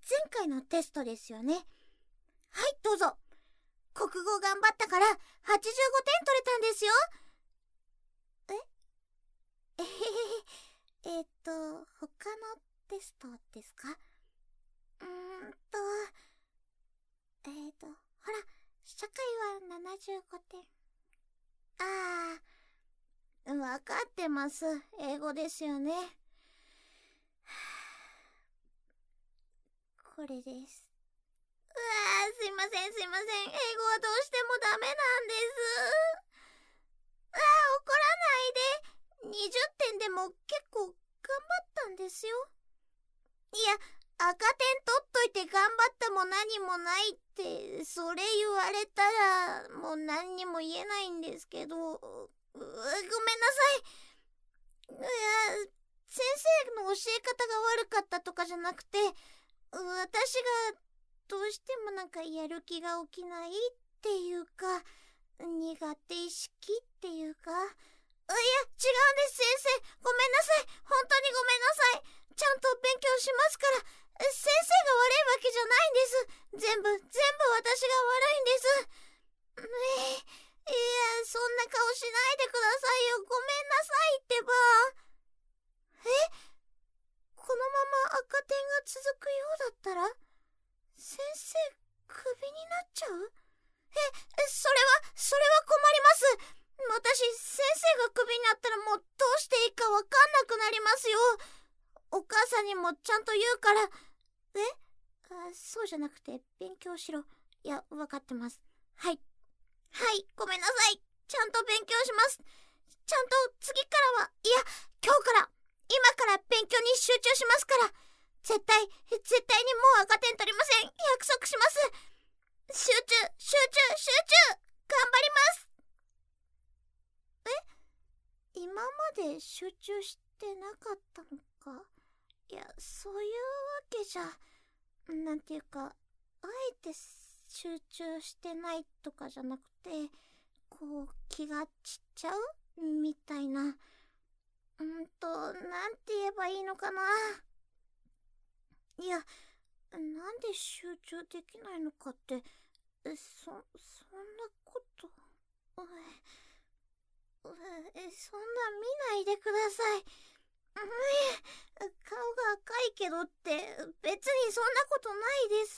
前回のテストですよね。はい、どうぞ。国語頑張ったから85点取れたんですよ。他のテストですか？ほら、社会は75点。わかってます。英語ですよね。これです。すいません。英語はどうしてもダメなんです。怒らないで。20点でも結構頑張ったんですよ。いや、赤点取っといて頑張ったも何もないって、それ言われたらもう何にも言えないんですけど、ごめんなさい。先生の教え方が悪かったとかじゃなくて、私がどうしてもやる気が起きないっていうか、苦手意識っていうか。いや、違うんです、先生。ごめんなさい。本当にごめんなさい。ちゃんと勉強しますから。先生が悪いわけじゃないんです。全部私が悪いんです。いや、そんな顔しないでくださいよ。ごめんなさいってば。このまま赤点が続くようだったら、先生、クビになっちゃう？それは困ります。私、先生がクビになったらもうどうしていいかわかんなくなりますよ。お母さんにもちゃんと言うから。そうじゃなくて勉強しろ。いや、わかってます。はい、ごめんなさい。ちゃんと勉強します。ちゃんと次からは、いや、今から勉強に集中しますから。絶対にもう赤点取りません。約束します。集中頑張ります。今まで集中してなかったのか？いや、そういうわけじゃ、なんていうか、あえて集中してないとかじゃなくて、こう気が散っちゃうみたいな。なんて言えばいいのかな。いや、なんで集中できないのかって、そんなこと、そんな見ないでください。顔が赤いけどって別にそんなことないです。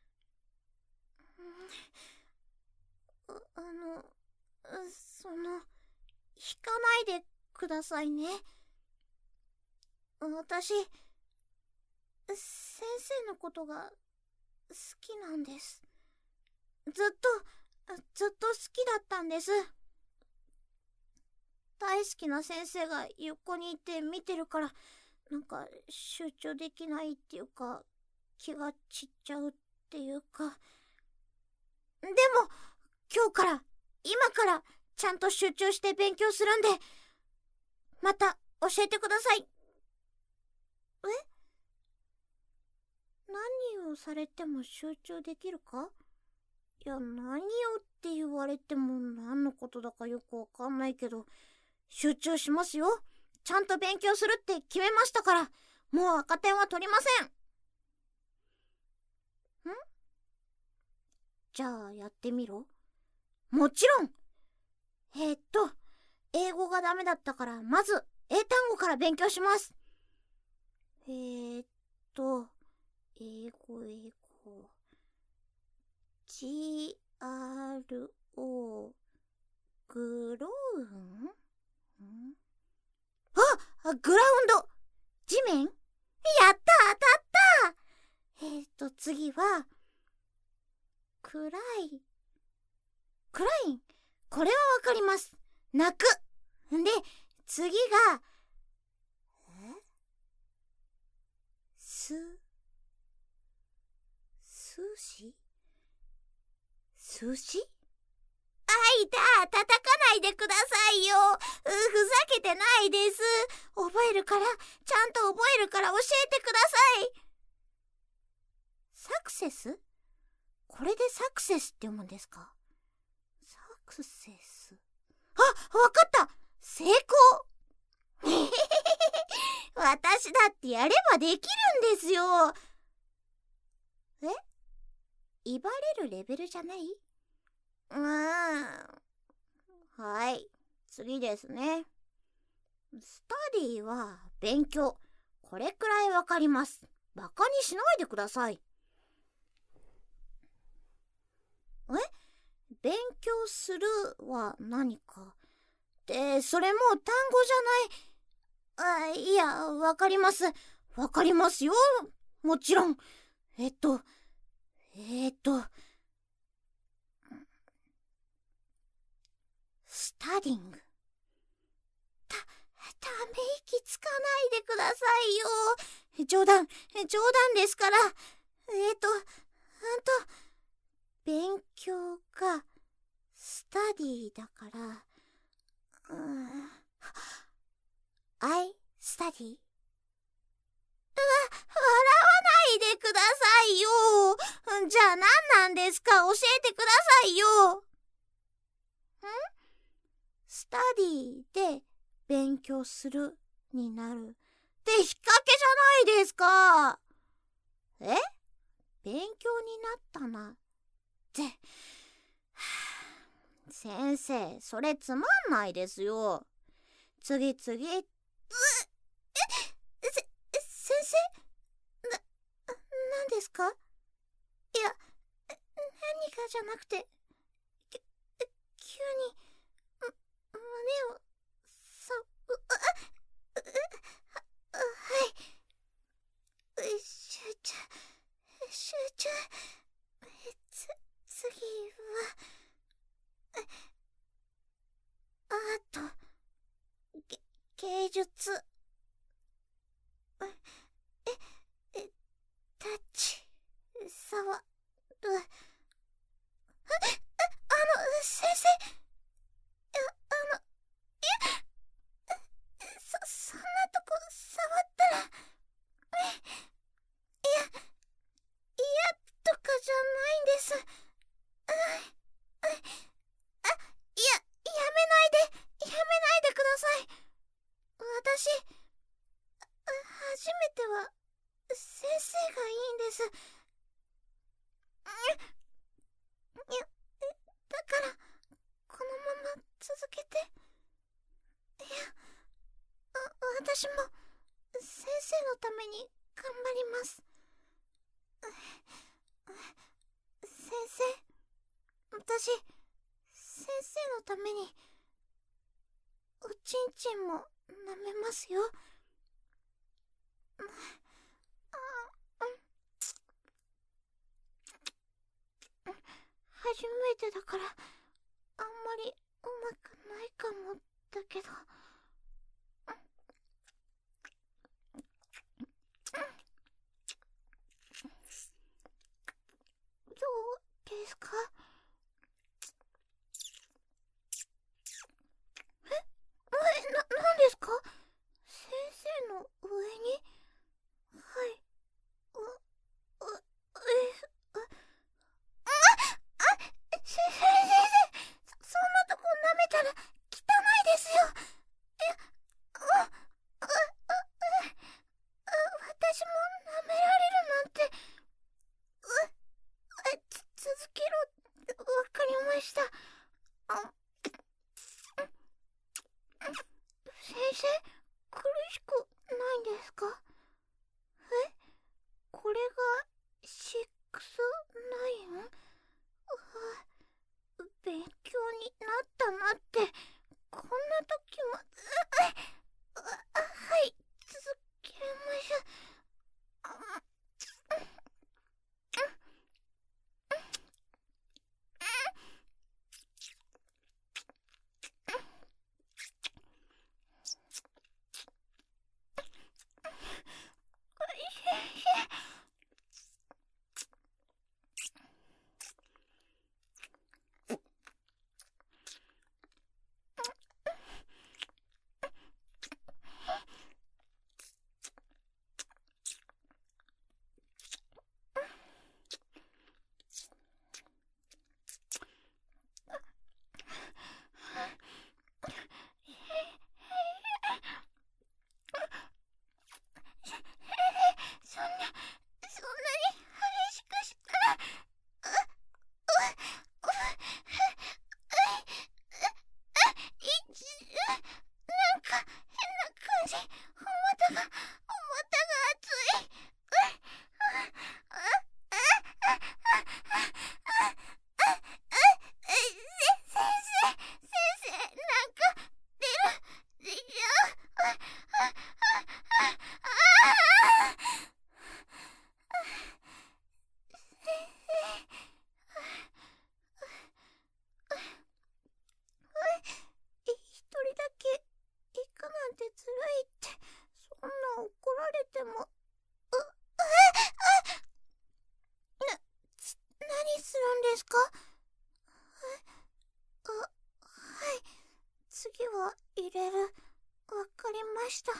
引かないでくださいね。私、先生のことが好きなんです。ずっと好きだったんです。大好きな先生が横にいて見てるから、集中できないっていうか、気が散っちゃうっていうか。でも、今からちゃんと集中して勉強するんで、また教えてください。何をされても集中できるか？いや、何をって言われても何のことだかよくわかんないけど、集中しますよ。ちゃんと勉強するって決めましたから、もう赤点は取りません。じゃあやってみろ。もちろん。英語がダメだったから、まず英単語から勉強します。英語。GRO グロウン？グラウンド。地面？やった、当たった。次はクライン。これはわかります。泣く。で、次が寿司？いた、叩かないでくださいよ。ふざけてないです。ちゃんと覚えるから教えてください。サクセス？これでサクセスって読むんですか？サクセス。わかった。成功。私だってやればできるんですよ。 威張れるレベルじゃない？はい、次ですね。スタディは勉強。これくらいわかります。バカにしないでください。勉強するは何か。で、それも単語じゃない。いや、わかります。わかりますよ。もちろん。スタディング。ため息つかないでくださいよ。冗談ですから。勉強がスタディだから、I study。笑わないでくださいよ。じゃあ何なんですか？教えてくださいよ。スタディで勉強するになるって引っ掛けじゃないですか。勉強になったなって。先生、それつまんないですよ。次。先生？何ですか？いや、何かじゃなくて、急に胸をはい。集中。次はアート、芸術、タッチ、触る。先生、そんなとこ触ったら、嫌とかじゃないんです。やめないでください。私、初めては先生がいいんです。だから、このまま続けて。私も先生のために頑張ります。先生、私、先生のためにおちんちんも舐めますよ。初めてだからあんまりうまくないかもだけど。どうですか？何ですか？先生の上に？はい。先生、そんなとこ舐めたら汚いですよ。私も舐められるなんて。続けろ。わかりました。先生、苦しくないんですか？これが6-9？勉強になったなって、こんな時も。はい、続けましょう。 ですか？はい。次は入れる。わかりました。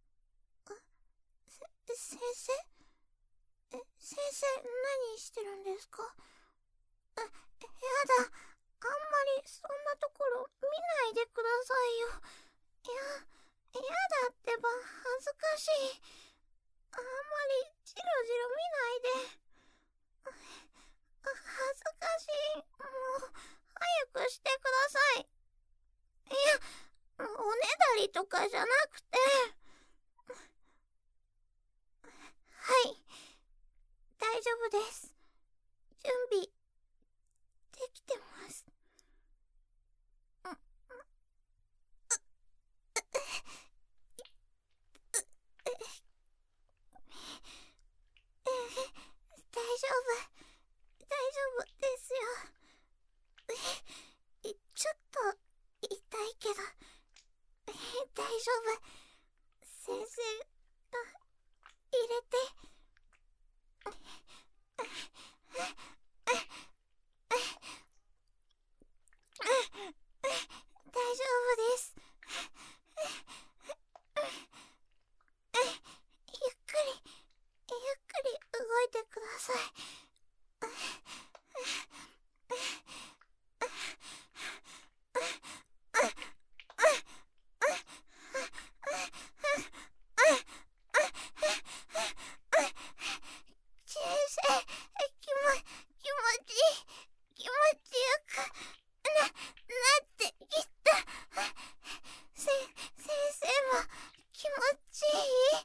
先生？先生、何してるんですか？やだ。あんまりそんなところ見ないでくださいよ。やだってば、恥ずかしい。あんまりじろじろ見ないで。恥ずかしい。もう、早くしてください。おねだりとかじゃなくて。はい。大丈夫です。準備、できてます。大丈夫。大丈夫ですよ。ちょっと痛いけど、大丈夫。先生が入れて。大丈夫です。ゆっくり動いてください。先生、気持ちいい。気持ちよくなってきた。先生も気持ちいい？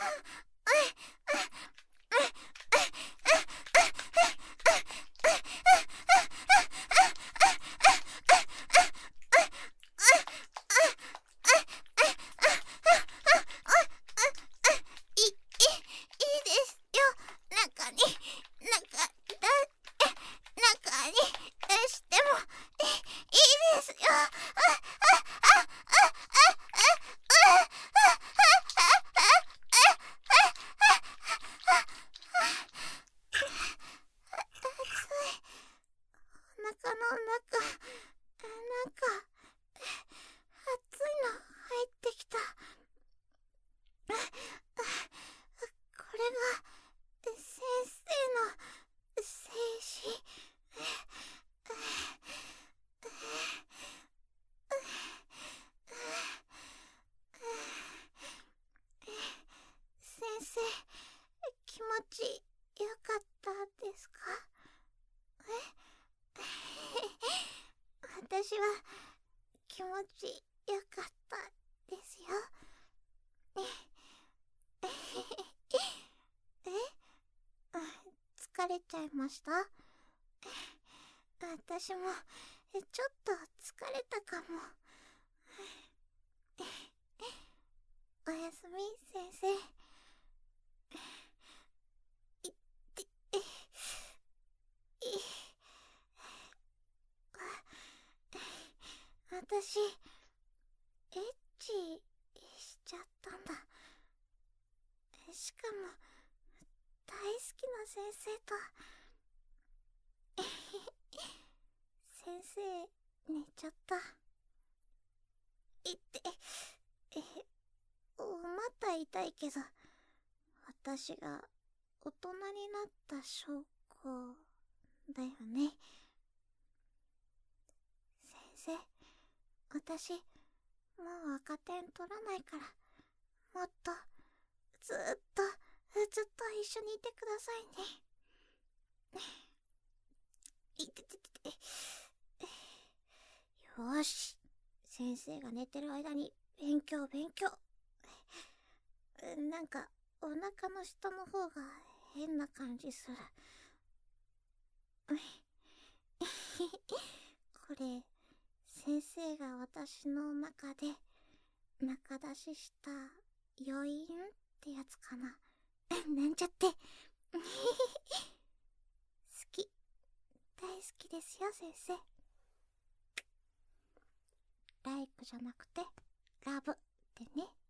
いいですよ。中にしてもいいですよ。お腹の中、熱いの入ってきた。これが先生の精子。先生、気持ちよかったですか？私は気持ちよかったですよ。疲れちゃいました？私もちょっと疲れたかも。おやすみ、先生。私、エッチしちゃったんだ。しかも、大好きな先生と。先生、寝ちゃった。また痛いけど、私が大人になった証拠だよね。先生、私、もう赤点取らないから、もっと、ずっと一緒にいてくださいね。よーし、先生が寝てる間に勉強。なんかお腹の下の方が変な感じする。これ、先生が私の中で中出しした余韻ってやつかな。なんちゃって。好き、大好きですよ、先生。ライクじゃなくてラブってね。